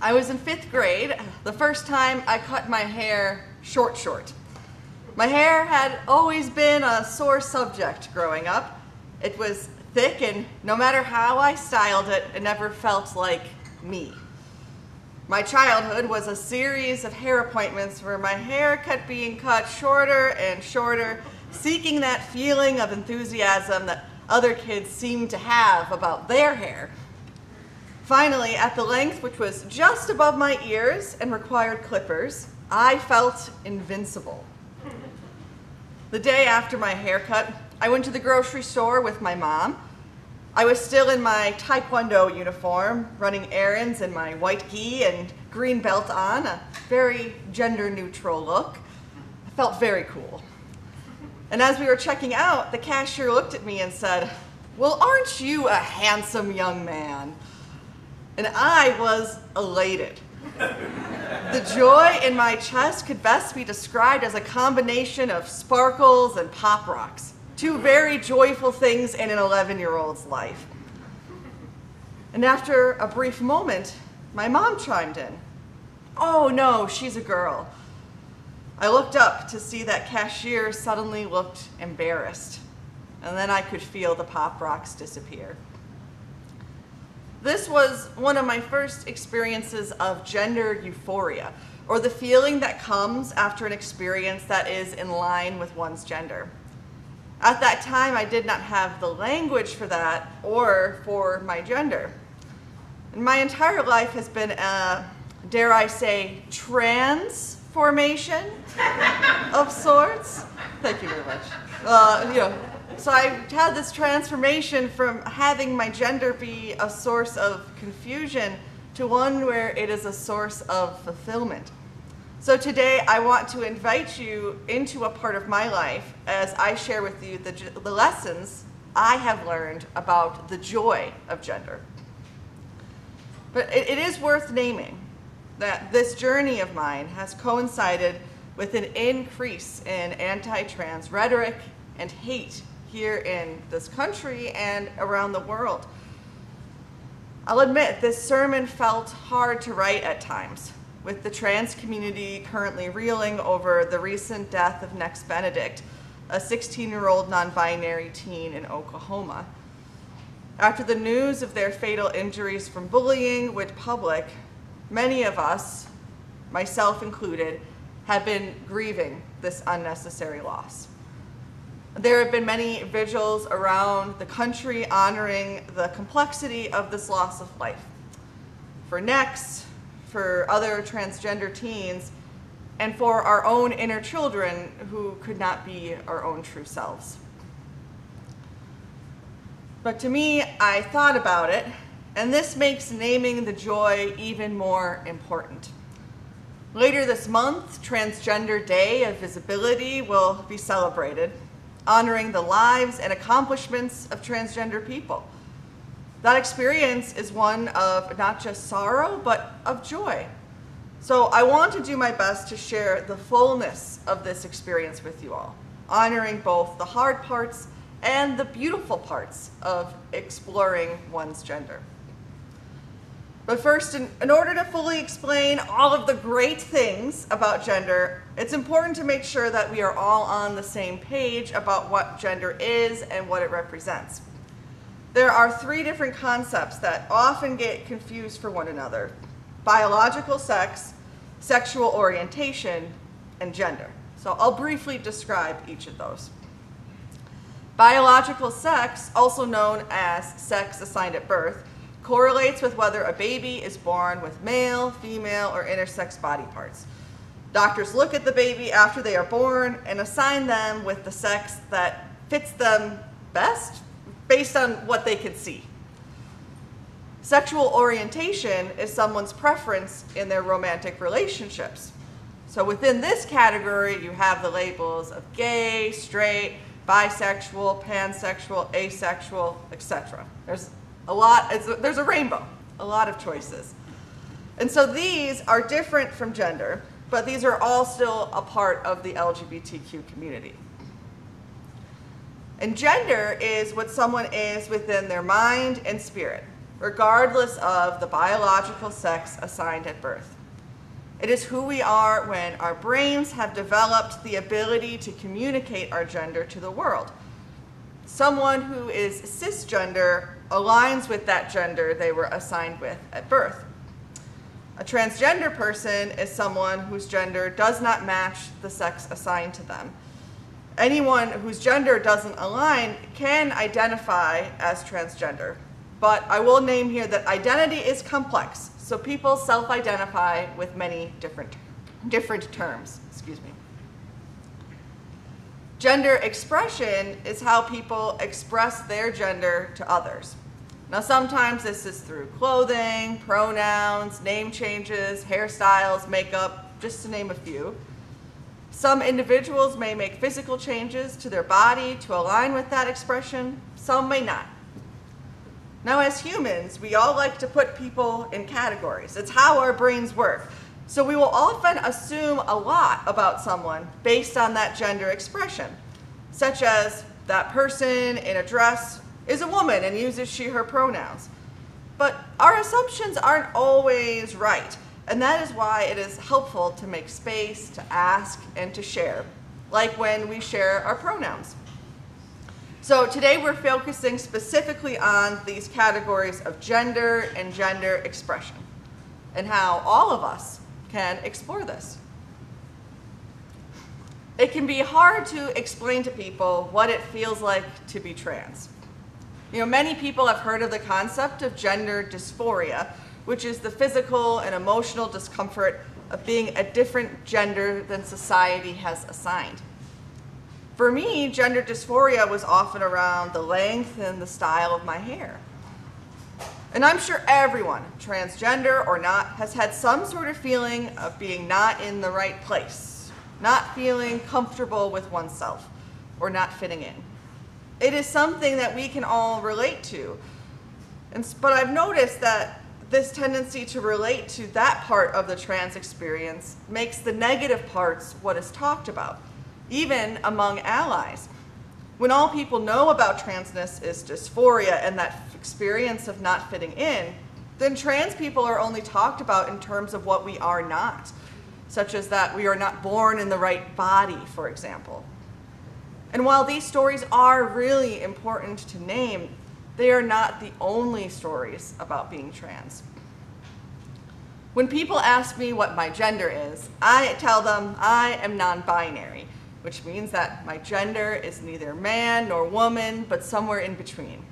I was in 5th grade, the first time I cut my hair short. My hair had always been a sore subject growing up. It was thick, and no matter how I styled it, it never felt like me. My childhood was a series of hair appointments where my hair kept being cut shorter and shorter, seeking that feeling of enthusiasm that other kids seemed to have about their hair. Finally, at the length which was just above my ears and required clippers, I felt invincible. The day after my haircut, I went to the grocery store with my mom. I was still in my Taekwondo uniform, running errands in my white gi and green belt on, a very gender-neutral look. I felt very cool. And as we were checking out, the cashier looked at me and said, "Well, aren't you a handsome young man?" And I was elated. The joy in my chest could best be described as a combination of sparkles and pop rocks, two very joyful things in an 11-year-old's life. And after a brief moment, my mom chimed in. "Oh no, she's a girl." I looked up to see that cashier suddenly looked embarrassed, and then I could feel the pop rocks disappear. This was one of my first experiences of gender euphoria, or the feeling that comes after an experience that is in line with one's gender. At that time, I did not have the language for that or for my gender. And my entire life has been a, dare I say, transformation of sorts. Thank you very much. So I had this transformation from having my gender be a source of confusion to one where it is a source of fulfillment. So today I want to invite you into a part of my life as I share with you the lessons I have learned about the joy of gender. But it is worth naming that this journey of mine has coincided with an increase in anti-trans rhetoric and hate here in this country and around the world. I'll admit this sermon felt hard to write at times, with the trans community currently reeling over the recent death of Next Benedict, a 16-year-old non-binary teen in Oklahoma. After the news of their fatal injuries from bullying went public, many of us, myself included, have been grieving this unnecessary loss. There have been many vigils around the country honoring the complexity of this loss of life. For Next, for other transgender teens, and for our own inner children who could not be our own true selves. But to me, I thought about it, and this makes naming the joy even more important. Later this month, Transgender Day of Visibility will be celebrated, honoring the lives and accomplishments of transgender people. That experience is one of not just sorrow, but of joy. So I want to do my best to share the fullness of this experience with you all, honoring both the hard parts and the beautiful parts of exploring one's gender. But first, in order to fully explain all of the great things about gender, it's important to make sure that we are all on the same page about what gender is and what it represents. There are 3 different concepts that often get confused for one another: biological sex, sexual orientation, and gender. So I'll briefly describe each of those. Biological sex, also known as sex assigned at birth, correlates with whether a baby is born with male, female, or intersex body parts. Doctors look at the baby after they are born and assign them with the sex that fits them best based on what they can see. Sexual orientation is someone's preference in their romantic relationships. So within this category, you have the labels of gay, straight, bisexual, pansexual, asexual, etc. There's a rainbow, a lot of choices. And so these are different from gender, but these are all still a part of the LGBTQ community. And gender is what someone is within their mind and spirit. regardless of the biological sex assigned at birth. It is who we are when our brains have developed the ability to communicate our gender to the world. Someone who is cisgender aligns with that gender they were assigned with at birth. A transgender person is someone whose gender does not match the sex assigned to them. Anyone whose gender doesn't align can identify as transgender, but I will name here that identity is complex, so people self-identify with many different terms. Excuse me. Gender expression is how people express their gender to others. Now, sometimes this is through clothing, pronouns, name changes, hairstyles, makeup, just to name a few. Some individuals may make physical changes to their body to align with that expression, some may not. Now, as humans, we all like to put people in categories. It's how our brains work. So we will often assume a lot about someone based on that gender expression, such as that person in a dress is a woman and uses she, her pronouns. But our assumptions aren't always right, and that is why it is helpful to make space, to ask, and to share, like when we share our pronouns. So today we're focusing specifically on these categories of gender and gender expression, and how all of us can explore this. It can be hard to explain to people what it feels like to be trans. Many people have heard of the concept of gender dysphoria, which is the physical and emotional discomfort of being a different gender than society has assigned. For me, gender dysphoria was often around the length and the style of my hair. And I'm sure everyone, transgender or not, has had some sort of feeling of being not in the right place, not feeling comfortable with oneself, or not fitting in. It is something that we can all relate to. But I've noticed that this tendency to relate to that part of the trans experience makes the negative parts what is talked about, even among allies. When all people know about transness is dysphoria and that experience of not fitting in, then trans people are only talked about in terms of what we are not, such as that we are not born in the right body, for example. And while these stories are really important to name, they are not the only stories about being trans. When people ask me what my gender is, I tell them I am non-binary, which means that my gender is neither man nor woman, but somewhere in between.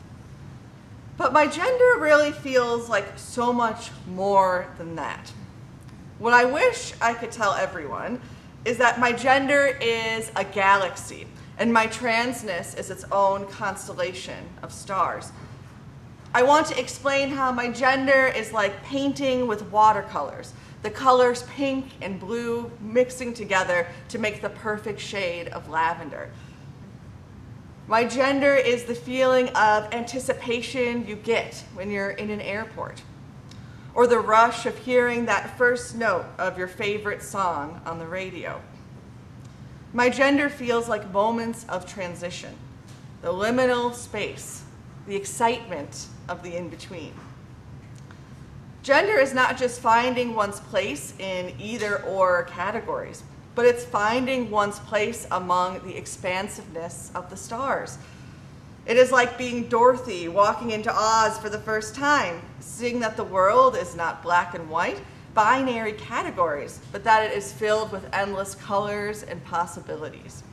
But my gender really feels like so much more than that. What I wish I could tell everyone is that my gender is a galaxy, and my transness is its own constellation of stars. I want to explain how my gender is like painting with watercolors, the colors pink and blue mixing together to make the perfect shade of lavender. My gender is the feeling of anticipation you get when you're in an airport, or the rush of hearing that first note of your favorite song on the radio. My gender feels like moments of transition, the liminal space, the excitement of the in-between. Gender is not just finding one's place in either or categories, but it's finding one's place among the expansiveness of the stars. It is like being Dorothy walking into Oz for the first time, seeing that the world is not black and white, binary categories, but that it is filled with endless colors and possibilities.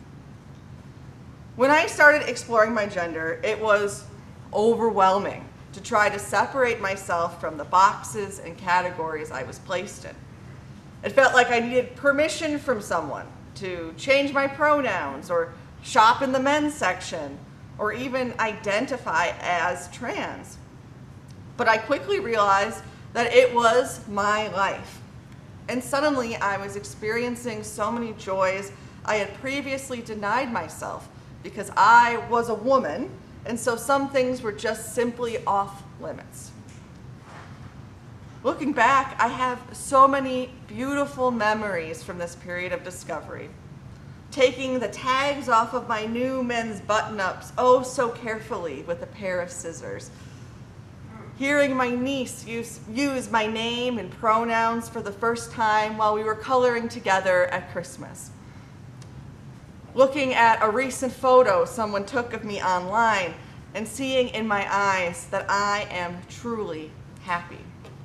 When I started exploring my gender, it was overwhelming to try to separate myself from the boxes and categories I was placed in. It felt like I needed permission from someone to change my pronouns or shop in the men's section or even identify as trans. But I quickly realized that it was my life. And suddenly I was experiencing so many joys I had previously denied myself because I was a woman, and so some things were just simply off limits. Looking back, I have so many beautiful memories from this period of discovery. Taking the tags off of my new men's button-ups oh so carefully with a pair of scissors. hearing my niece use my name and pronouns for the first time while we were coloring together at Christmas. Looking at a recent photo someone took of me online and seeing in my eyes that I am truly happy.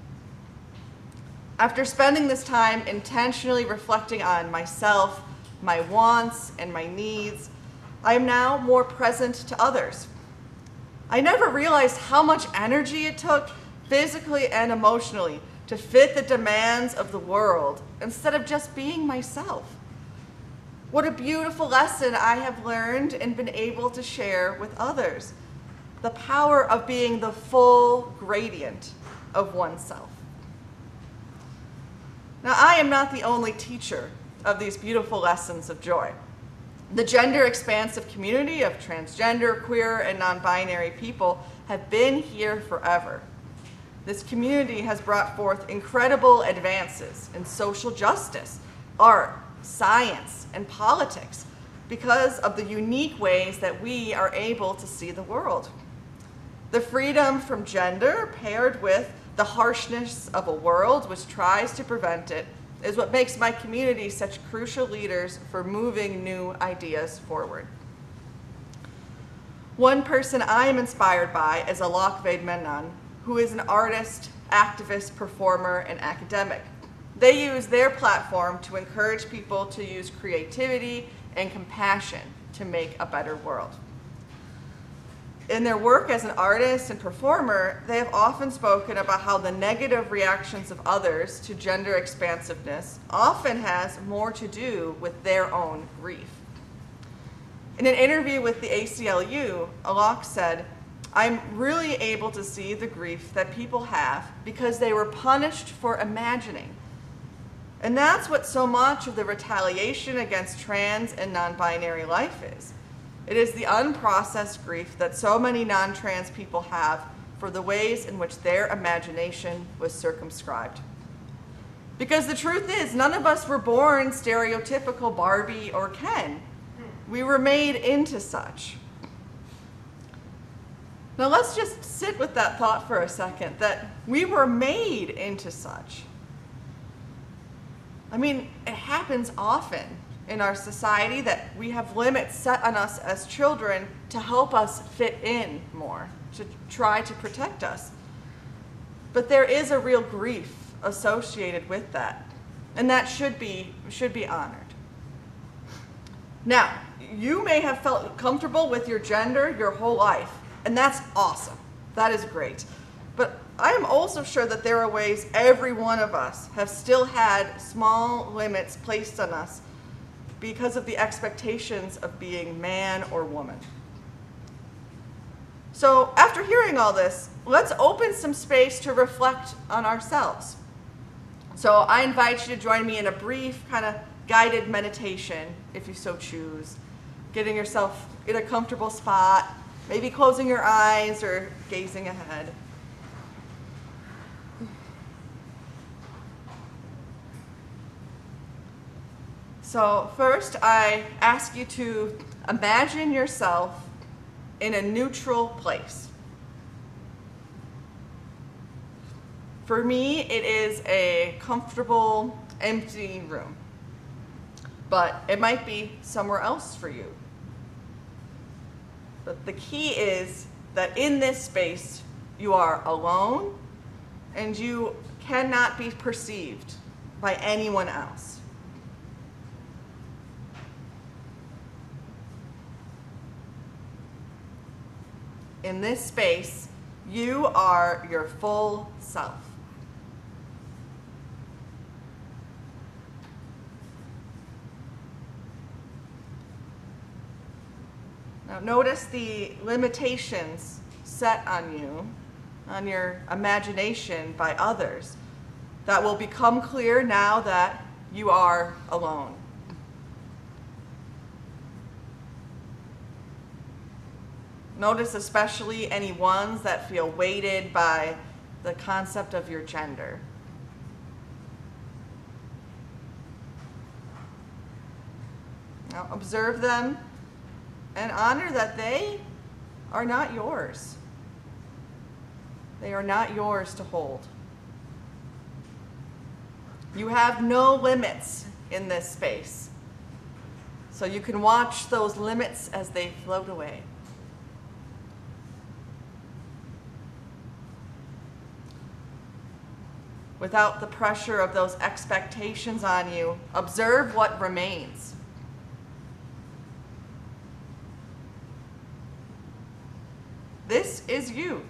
After spending this time intentionally reflecting on myself, my wants, and my needs, I am now more present to others. I never realized how much energy it took, physically and emotionally, to fit the demands of the world instead of just being myself. What a beautiful lesson I have learned and been able to share with others. The power of being the full gradient of oneself. Now, I am not the only teacher of these beautiful lessons of joy. The gender expansive community of transgender, queer, and non-binary people have been here forever. This community has brought forth incredible advances in social justice, art, science, and politics because of the unique ways that we are able to see the world. The freedom from gender paired with the harshness of a world which tries to prevent it is what makes my community such crucial leaders for moving new ideas forward. One person I am inspired by is Alok Vaid-Menon, who is an artist, activist, performer, and academic. They use their platform to encourage people to use creativity and compassion to make a better world. In their work as an artist and performer, they have often spoken about how the negative reactions of others to gender expansiveness often has more to do with their own grief. In an interview with the ACLU, Alok said, "I'm really able to see the grief that people have because they were punished for imagining. And that's what so much of the retaliation against trans and non-binary life is. It is the unprocessed grief that so many non-trans people have for the ways in which their imagination was circumscribed. Because the truth is, none of us were born stereotypical Barbie or Ken. We were made into such." Now let's just sit with that thought for a second, that we were made into such. I mean, it happens often in our society that we have limits set on us as children to help us fit in more, to try to protect us. But there is a real grief associated with that, and that should be honored. Now, you may have felt comfortable with your gender your whole life, and that's awesome. That is great. But I am also sure that there are ways every one of us have still had small limits placed on us because of the expectations of being man or woman. So after hearing all this, let's open some space to reflect on ourselves. So I invite you to join me in a brief kind of guided meditation, if you so choose, getting yourself in a comfortable spot, maybe closing your eyes or gazing ahead. So first, I ask you to imagine yourself in a neutral place. For me, it is a comfortable, empty room, but it might be somewhere else for you. But the key is that in this space, you are alone and you cannot be perceived by anyone else. In this space, you are your full self. Now notice the limitations set on you, on your imagination by others, that will become clear now that you are alone. Notice especially any ones that feel weighted by the concept of your gender. Now observe them and honor that they are not yours. They are not yours to hold. You have no limits in this space, so you can watch those limits as they float away. Without the pressure of those expectations on you, observe what remains. This is you.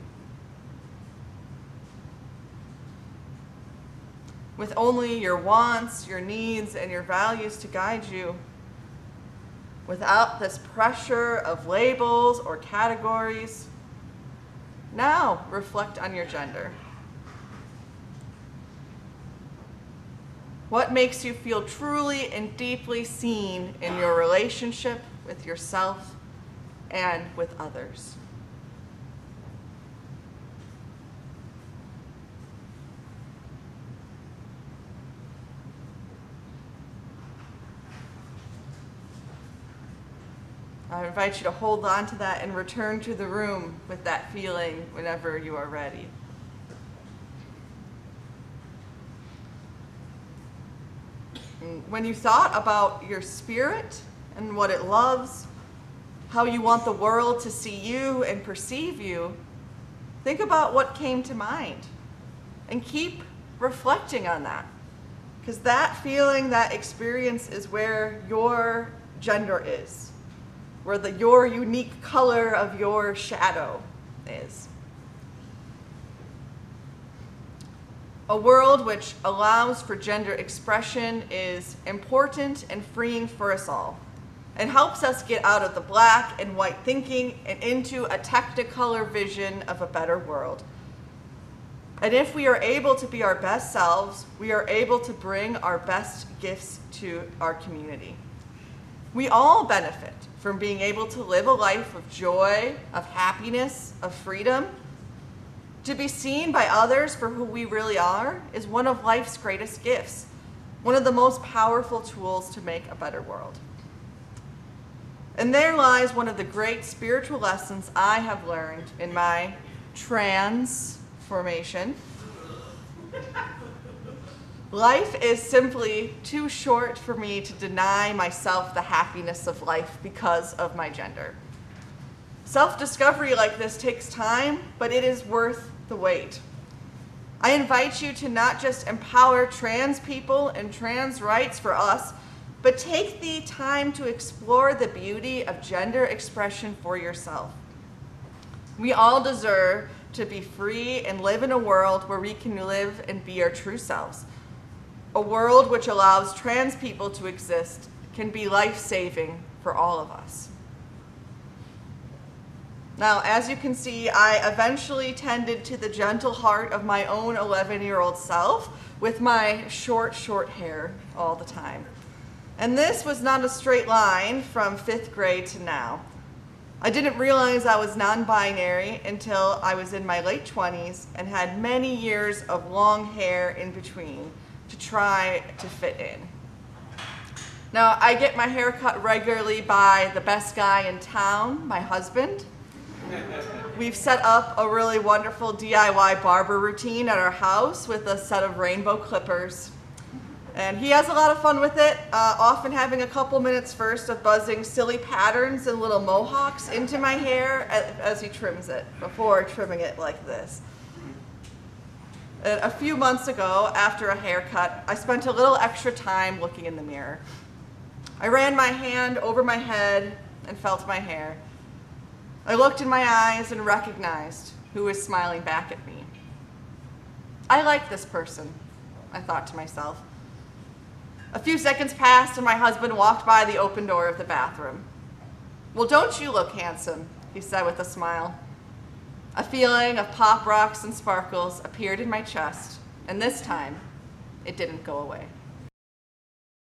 With only your wants, your needs, and your values to guide you. Without this pressure of labels or categories. Now, reflect on your gender. What makes you feel truly and deeply seen in your relationship with yourself and with others? I invite you to hold on to that and return to the room with that feeling whenever you are ready. When you thought about your spirit and what it loves, how you want the world to see you and perceive you, think about what came to mind and keep reflecting on that. Because that feeling, that experience is where your gender is, where your unique color of your shadow is. A world which allows for gender expression is important and freeing for us all, and helps us get out of the black and white thinking and into a technicolor vision of a better world. And if we are able to be our best selves, we are able to bring our best gifts to our community. We all benefit from being able to live a life of joy, of happiness, of freedom. To be seen by others for who we really are is one of life's greatest gifts, one of the most powerful tools to make a better world. And there lies one of the great spiritual lessons I have learned in my transformation. Life is simply too short for me to deny myself the happiness of life because of my gender. Self-discovery like this takes time, but it is worth the wait. I invite you to not just empower trans people and trans rights for us, but take the time to explore the beauty of gender expression for yourself. We all deserve to be free and live in a world where we can live and be our true selves. A world which allows trans people to exist can be life-saving for all of us. Now, as you can see, I eventually tended to the gentle heart of my own 11-year-old self with my short hair all the time. And this was not a straight line from 5th grade to now. I didn't realize I was non-binary until I was in my late 20s and had many years of long hair in between to try to fit in. Now, I get my hair cut regularly by the best guy in town, my husband. We've set up a really wonderful DIY barber routine at our house with a set of rainbow clippers. And he has a lot of fun with it, often having a couple minutes first of buzzing silly patterns and little mohawks into my hair as he trims it, before trimming it like this. And a few months ago, after a haircut, I spent a little extra time looking in the mirror. I ran my hand over my head and felt my hair. I looked in my eyes and recognized who was smiling back at me. I like this person, I thought to myself. A few seconds passed and my husband walked by the open door of the bathroom. "Well, don't you look handsome?" he said with a smile. A feeling of pop rocks and sparkles appeared in my chest, and this time, it didn't go away.